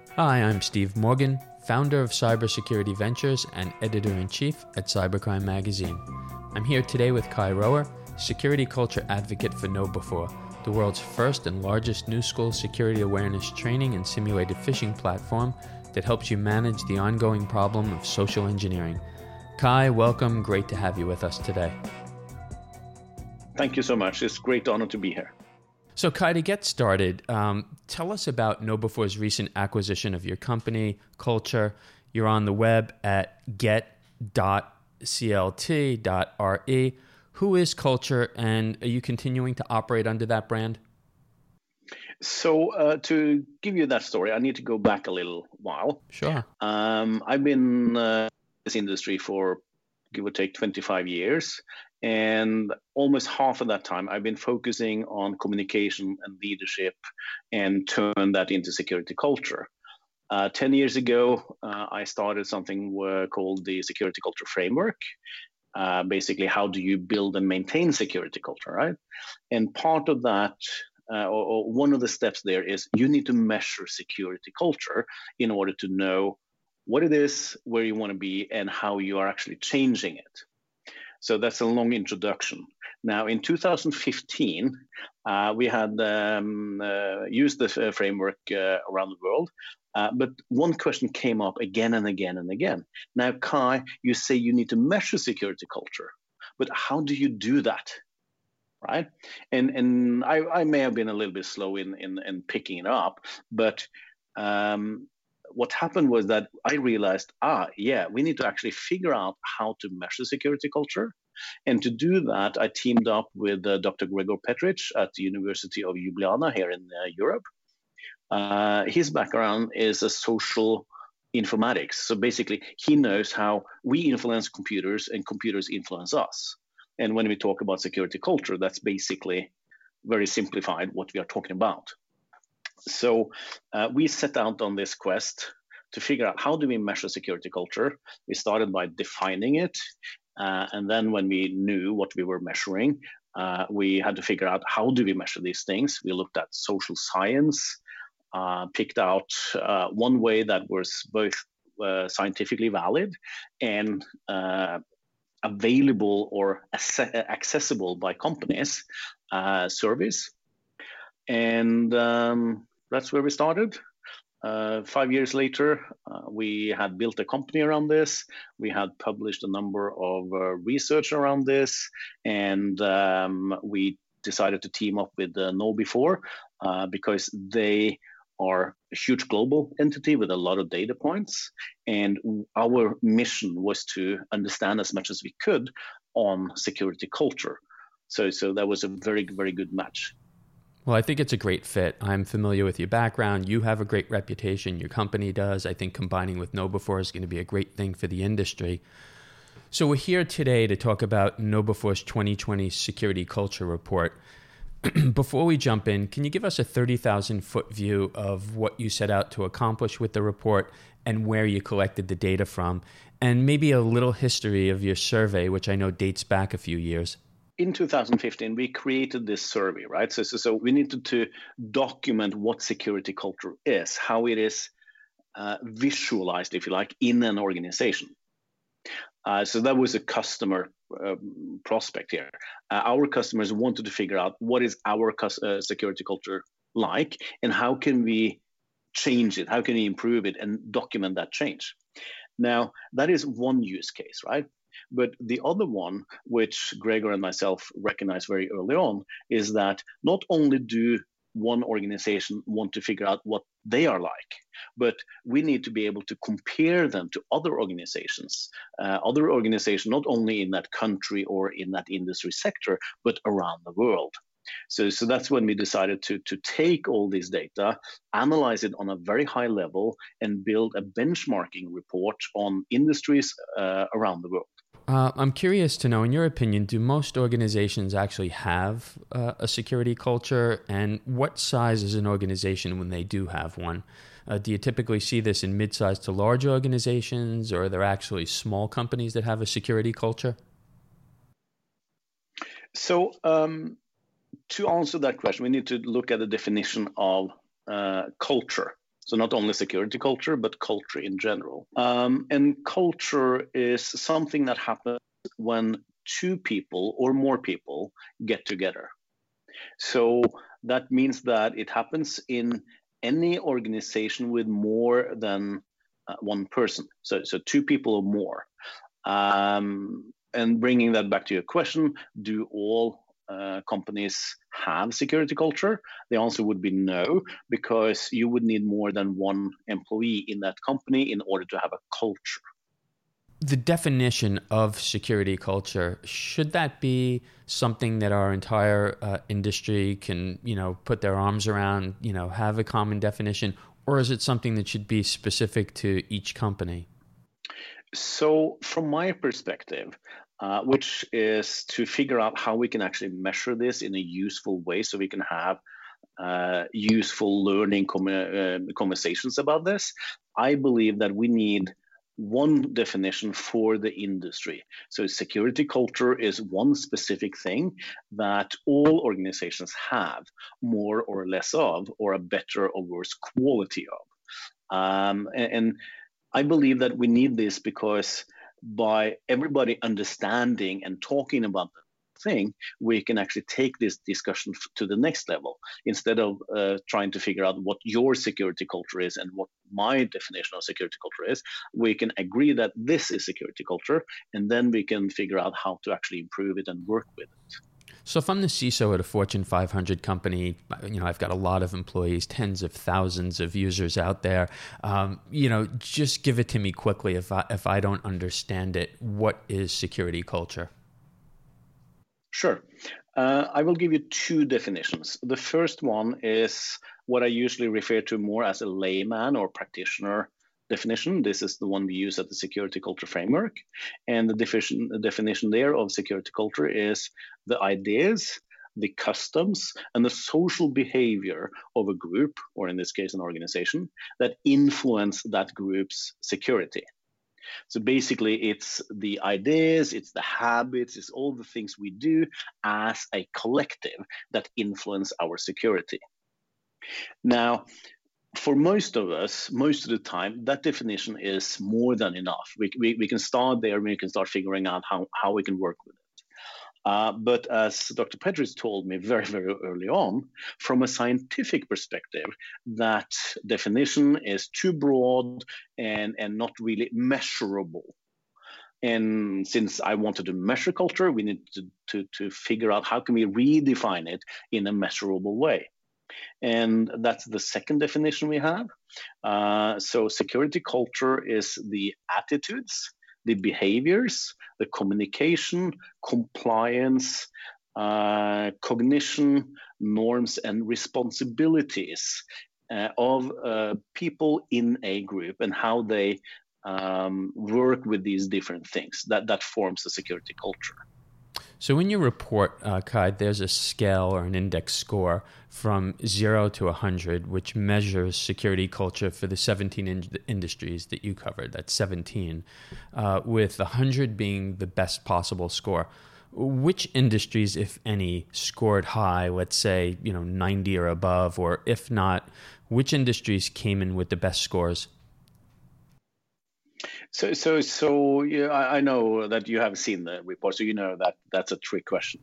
Hi, I'm Steve Morgan, founder of Cybersecurity Ventures and editor-in-chief at Cybercrime Magazine. I'm here today with Kai Rower, security culture advocate for KnowBe4, the world's first and largest new school security awareness training and simulated phishing platform that helps you manage the ongoing problem of social engineering. Kai, welcome. Great to have you with us today. Thank you so much. It's a great honor to be here. So Kai, to get started, tell us about KnowBe4's recent acquisition of your company, Cultr. You're on the web at get.clt.re. Who is Cultr, and are you continuing to operate under that brand? So to give you that story, I need to go back a little while. Sure. I've been in this industry for, give or take, 25 years. And almost half of that time, I've been focusing on communication and leadership and turn that into security culture. 10 years ago, I started something called the Security Culture Framework. Basically, how do you build and maintain security culture, right? And part of that, or one of the steps there is you need to measure security culture in order to know what it is, where you want to be, and how you are actually changing it. So that's a long introduction. Now, in 2015, we had used the framework around the world, but one question came up again and again and again. Now, Kai, you say you need to measure security culture, but how do you do that, right? And I may have been a little bit slow in picking it up, but what happened was that I realized, we need to actually figure out how to measure security culture. And to do that, I teamed up with Dr. Gregor Petric at the University of Ljubljana here in Europe. His background is a social informatics. So basically, he knows how we influence computers and computers influence us. And when we talk about security culture, that's basically very simplified what we are talking about. So we set out on this quest to figure out how do we measure security culture. We started by defining it. And then when we knew what we were measuring, we had to figure out how do we measure these things. We looked at social science, picked out one way that was both scientifically valid and available or accessible by companies, surveys. And that's where we started. 5 years later, we had built a company around this. We had published a number of research around this, and we decided to team up with KnowBe4 because they are a huge global entity with a lot of data points. And our mission was to understand as much as we could on security culture. So that was a very, very good match. Well, I think it's a great fit. I'm familiar with your background. You have a great reputation. Your company does. I think combining with KnowBe4 is going to be a great thing for the industry. So we're here today to talk about KnowBe4's 2020 Security Culture Report. Before we jump in, can you give us a 30,000-foot view of what you set out to accomplish with the report and where you collected the data from, and maybe a little history of your survey, which I know dates back a few years? In 2015, we created this survey, right? So we needed to document what security culture is, how it is visualized, if you like, in an organization. So that was a customer prospect here. Our customers wanted to figure out what is our security culture like, and how can we change it? How can we improve it and document that change? Now, that is one use case, right? But the other one, which Gregor and myself recognized very early on, is that not only do one organization want to figure out what they are like, but we need to be able to compare them to other organizations not only in that country or in that industry sector, but around the world. So that's when we decided to take all this data, analyze it on a very high level, and build a benchmarking report on industries around the world. I'm curious to know, in your opinion, do most organizations actually have a security culture? And what size is an organization when they do have one? Do you typically see this in mid-sized to large organizations, or are there actually small companies that have a security culture? So to answer that question, we need to look at the definition of culture. So not only security culture, but culture in general. And culture is something that happens when two people or more people get together. So that means that it happens in any organization with more than one person. So two people or more. And bringing that back to your question, do all companies have security culture? The answer would be no, because you would need more than one employee in that company in order to have a culture. The definition of security culture, should that be something that our entire industry can, put their arms around, have a common definition, or is it something that should be specific to each company? So from my perspective, which is to figure out how we can actually measure this in a useful way so we can have useful learning conversations about this, I believe that we need one definition for the industry. So security culture is one specific thing that all organizations have more or less of, or a better or worse quality of. And I believe that we need this because by everybody understanding and talking about the thing, we can actually take this discussion to the next level instead of trying to figure out what your security culture is and what my definition of security culture is. We can agree that this is security culture, and then we can figure out how to actually improve it and work with it. So if I'm the CISO at a Fortune 500 company, I've got a lot of employees, tens of thousands of users out there. Just give it to me quickly if I don't understand it. What is security culture? Sure. I will give you two definitions. The first one is what I usually refer to more as a layman or practitioner definition. This is the one we use at the Security Culture Framework. And the definition there of security culture is the ideas, the customs, and the social behavior of a group, or in this case, an organization, that influence that group's security. So basically, it's the ideas, it's the habits, it's all the things we do as a collective that influence our security. Now, for most of us, most of the time, that definition is more than enough. We can start there and we can start figuring out how we can work with it. But as Dr. Petrich told me very, very early on, from a scientific perspective, that definition is too broad and not really measurable. And since I wanted to measure culture, we need to figure out how can we redefine it in a measurable way. And that's the second definition we have. So security culture is the attitudes, the behaviors, the communication, compliance, cognition, norms, and responsibilities of people in a group and how they work with these different things. That forms the security culture. So in your report, Kai, there's a scale or an index score from 0 to 100, which measures security culture for the 17 industries that you covered. That's 17, with 100 being the best possible score. Which industries, if any, scored high, let's say 90 or above, or if not, which industries came in with the best scores? So yeah, I know that you have seen the report, so you know that that's a trick question.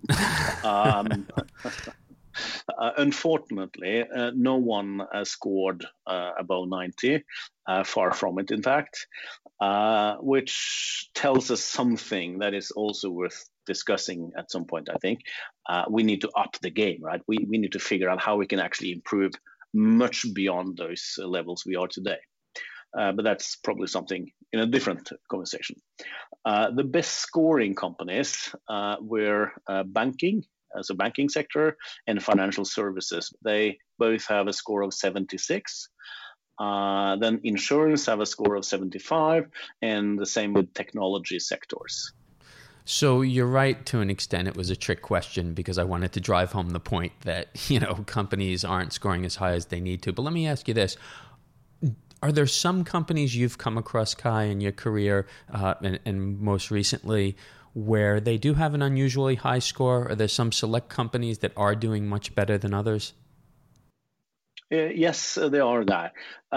Unfortunately, no one scored above 90, far from it, in fact, which tells us something that is also worth discussing at some point, I think. We need to up the game, right? We need to figure out how we can actually improve much beyond those levels we are today. But that's probably something in a different conversation. The best scoring companies were banking, so banking sector, and financial services. They both have a score of 76. Then insurance have a score of 75, and the same with technology sectors. So you're right to an extent. It was a trick question because I wanted to drive home the point that, companies aren't scoring as high as they need to. But let me ask you this. Are there some companies you've come across, Kai, in your career, and most recently, where they do have an unusually high score? Are there some select companies that are doing much better than others? Yes, they are that.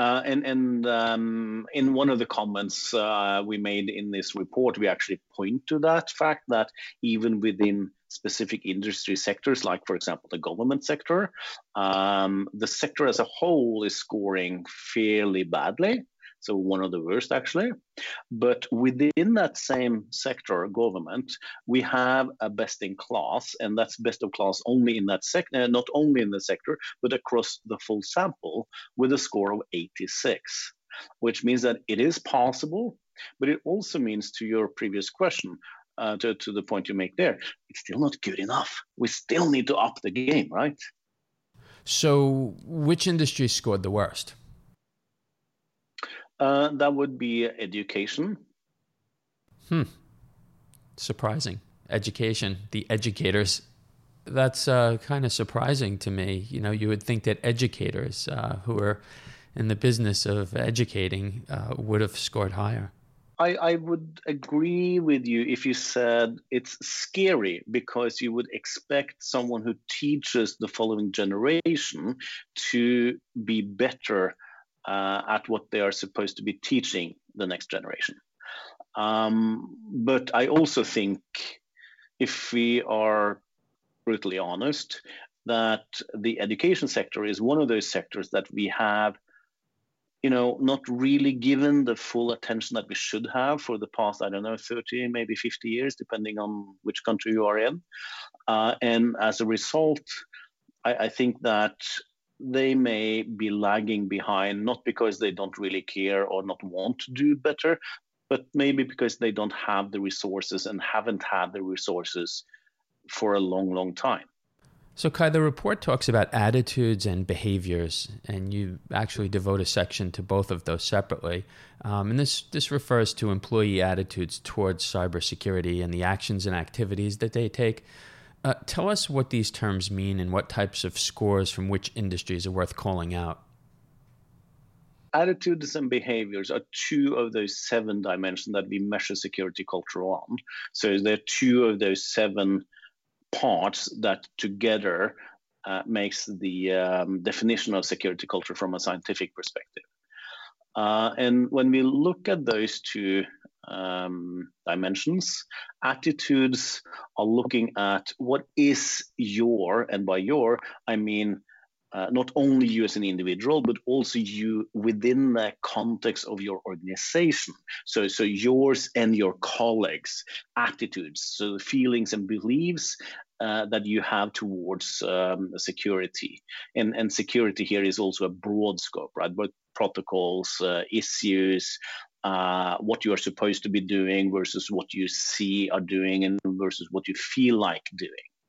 And in one of the comments we made in this report, we actually point to that fact that even within specific industry sectors, like, for example, the government sector, the sector as a whole is scoring fairly badly. So one of the worst, actually. But within that same sector, government, we have a best in class, and that's best of class only in that sector, not only in the sector, but across the full sample with a score of 86, which means that it is possible, but it also means, to your previous question, to the point you make there, it's still not good enough. We still need to up the game, right? So which industry scored the worst? That would be education. Surprising. Education, the educators. That's kind of surprising to me. You know, you would think that educators who are in the business of educating would have scored higher. I would agree with you if you said it's scary, because you would expect someone who teaches the following generation to be better at what they are supposed to be teaching the next generation. But I also think, if we are brutally honest, that the education sector is one of those sectors that we have, not really given the full attention that we should have for the past, 30, maybe 50 years, depending on which country you are in. And as a result, I think that they may be lagging behind, not because they don't really care or not want to do better, but maybe because they don't have the resources and haven't had the resources for a long, long time. So, Kai, the report talks about attitudes and behaviors, and you actually devote a section to both of those separately. And this refers to employee attitudes towards cybersecurity and the actions and activities that they take. Tell us what these terms mean and what types of scores from which industries are worth calling out. Attitudes and behaviors are two of those 7 dimensions that we measure security culture on. So there are 2 of those 7 parts that together makes the definition of security culture from a scientific perspective. And when we look at those 2 dimensions, attitudes are looking at what is your, and by your, I mean not only you as an individual, but also you within the context of your organization. So yours and your colleagues' attitudes, so the feelings and beliefs that you have towards security. And security here is also a broad scope, right? Both protocols, issues, what you are supposed to be doing versus what you see are doing, and versus what you feel like doing.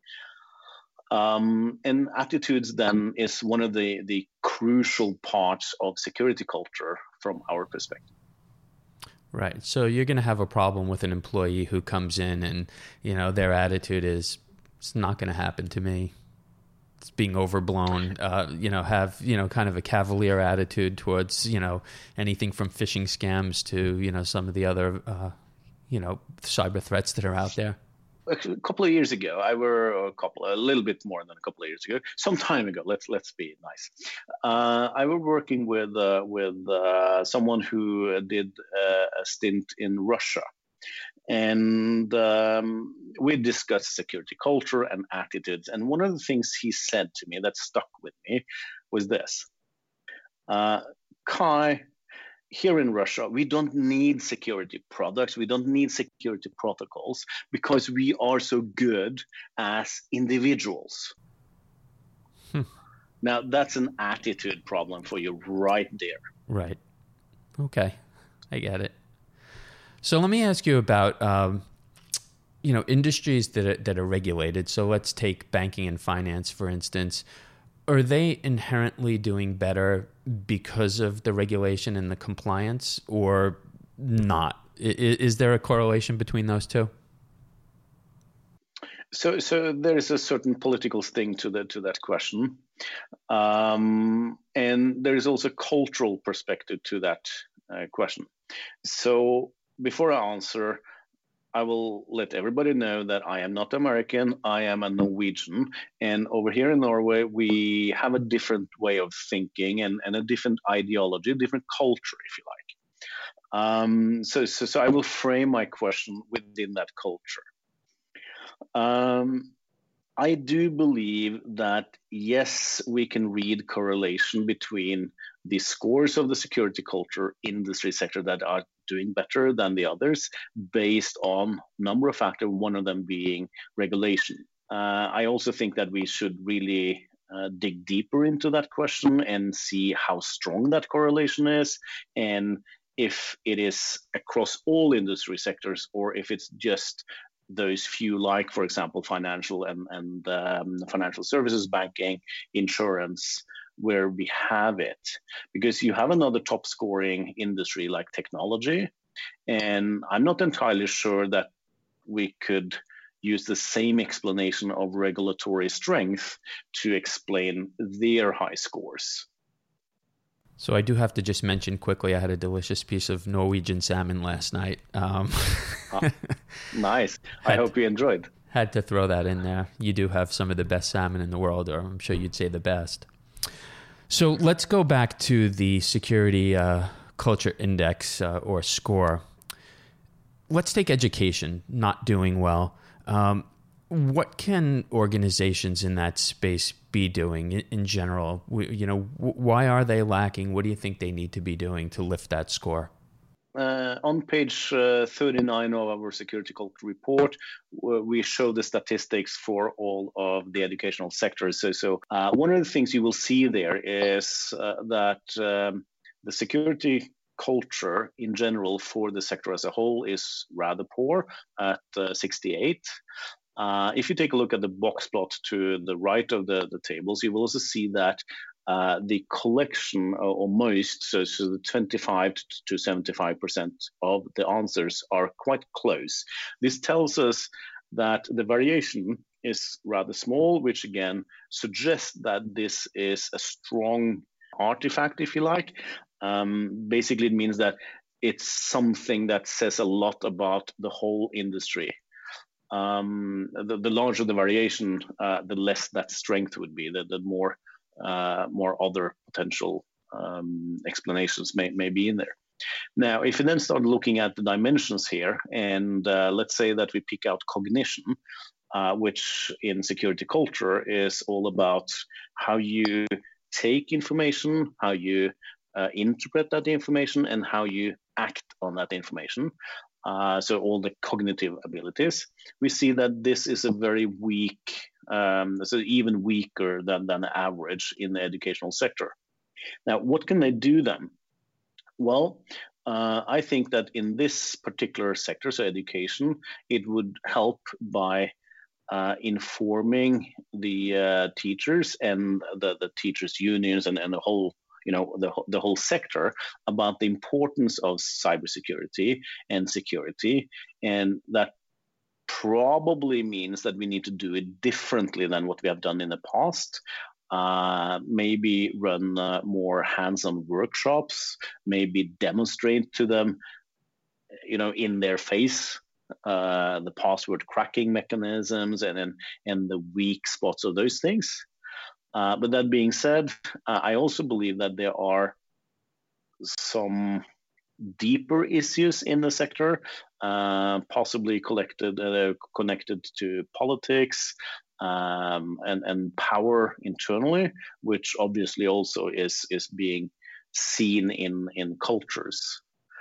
And attitudes then is one of the crucial parts of security culture from our perspective. Right. So you're going to have a problem with an employee who comes in and, their attitude is, it's not going to happen to me. It's being overblown, have, kind of a cavalier attitude towards, anything from phishing scams to, some of the other, cyber threats that are out there. A couple of years ago, a little bit more than a couple of years ago, some time ago. Let's be nice. I was working with someone who did a stint in Russia, and we discussed security culture and attitudes. And one of the things he said to me that stuck with me was this: Kai, here in Russia, we don't need security products. We don't need security protocols because we are so good as individuals. Now, that's an attitude problem for you right there. Right. Okay. I get it. So let me ask you about, industries that are regulated. So let's take banking and finance, for instance. Are they inherently doing better because of the regulation and the compliance, or not? Is there a correlation between those two? So there is a certain political sting to that question, and there is also a cultural perspective to that question. So before I answer, I will let everybody know that I am not American. I am a Norwegian. And over here in Norway, we have a different way of thinking and a different ideology, a different culture, if you like. So I will frame my question within that culture. I do believe that, yes, we can read correlation between the scores of the security culture industry sector that are doing better than the others based on number of factors, one of them being regulation. I also think that we should really dig deeper into that question and see how strong that correlation is, and if it is across all industry sectors or if it's just those few, like, for example, financial and financial services, banking, insurance, where we have it. Because you have another top scoring industry like technology, and I'm not entirely sure that we could use the same explanation of regulatory strength to explain their high scores. So I do have to just mention quickly, I had a delicious piece of Norwegian salmon last night. Nice. I hope you enjoyed. Had to throw that in there. You do have some of the best salmon in the world, or I'm sure you'd say the best. So let's go back to the Security Culture Index or score. Let's take education, not doing well. What can organizations in that space be doing in general? Why are they lacking? What do you think they need to be doing to lift that score? On page 39 of our security culture report, we show the statistics for all of the educational sectors. So one of the things you will see there is that the security culture in general for the sector as a whole is rather poor at 68. If you take a look at the box plot to the right of the tables, you will also see that the collection, or most, so the 25 to 75% of the answers are quite close. This tells us that the variation is rather small, which again suggests that this is a strong artifact, if you like. Basically, it means that it's something that says a lot about the whole industry. The larger the variation, the less that strength would be, the more other potential explanations may be in there. Now, if you then start looking at the dimensions here, and let's say that we pick out cognition, which in security culture is all about how you take information, how you interpret that information, and how you act on that information. So all the cognitive abilities, we see that this is a very weak, so even weaker than average in the educational sector. Now, what can they do then? Well, I think that in this particular sector, so education, it would help by informing the teachers and the teachers' unions and the whole, the whole sector about the importance of cybersecurity and security, and that probably means that we need to do it differently than what we have done in the past. Maybe run more hands-on workshops, maybe demonstrate to them, in their face, the password cracking mechanisms and the weak spots of those things. But that being said, I also believe that there are some deeper issues in the sector, possibly connected to politics and power internally, which obviously also is being seen in cultures.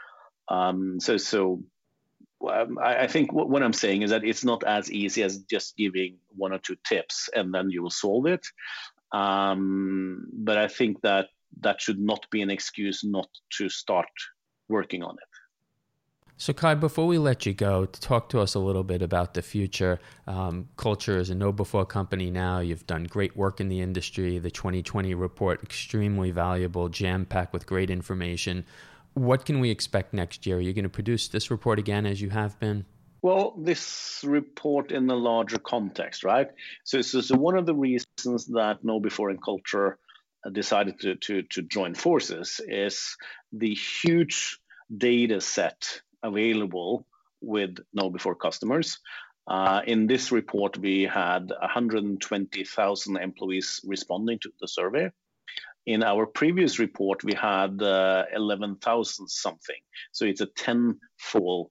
I think what I'm saying is that it's not as easy as just giving one or two tips and then you will solve it. But I think that should not be an excuse not to start working on it. So Kai, before we let you go, talk to us a little bit about the future. Culture is a KnowBe4 company now. You've done great work in the industry. The 2020 report, extremely valuable, jam-packed with great information. What can we expect next year? Are you going to produce this report again as you have been? Well, this report in the larger context, right? So one of the reasons that KnowBe4 and Culture decided to join forces is the huge data set available with KnowBe4 customers. In this report, we had 120,000 employees responding to the survey. In our previous report, we had 11,000 something. So it's a 10-fold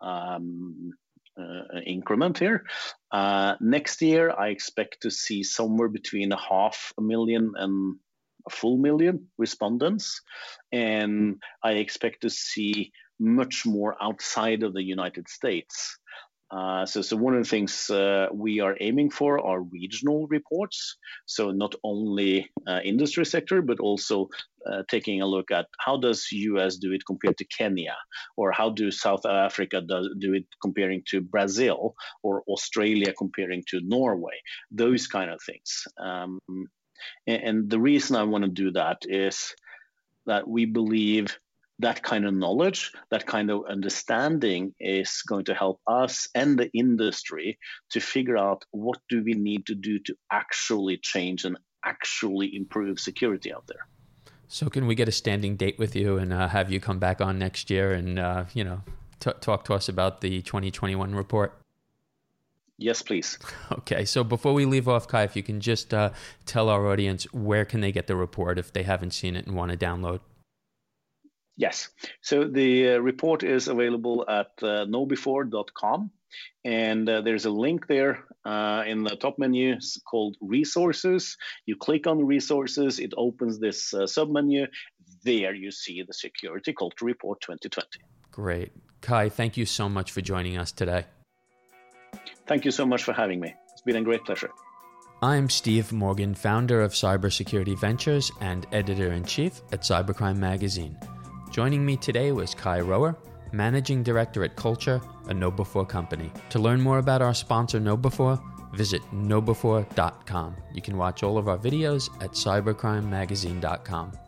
increment here. Next year, I expect to see somewhere between 500,000 and 1,000,000 respondents. And I expect to see much more outside of the United States. So one of the things we are aiming for are regional reports. So not only industry sector, but also taking a look at how does US do it compared to Kenya, or how do South Africa do it comparing to Brazil, or Australia comparing to Norway, those kind of things. And the reason I want to do that is that we believe that kind of knowledge, that kind of understanding is going to help us and the industry to figure out what do we need to do to actually change and actually improve security out there. So can we get a standing date with you and have you come back on next year and, talk to us about the 2021 report? Yes, please. Okay. So before we leave off, Kai, if you can just tell our audience, where can they get the report if they haven't seen it and want to download? Yes. So the report is available at knowbe4.com. And there's a link there in the top menu called Resources. You click on Resources, it opens this submenu. There you see the Security Culture Report 2020. Great. Kai, thank you so much for joining us today. Thank you so much for having me. It's been a great pleasure. I'm Steve Morgan, founder of Cybersecurity Ventures and editor-in-chief at Cybercrime Magazine. Joining me today was Kai Rower, Managing Director at Culture, a KnowBe4 company. To learn more about our sponsor KnowBe4, visit knowbe4.com. You can watch all of our videos at cybercrimemagazine.com.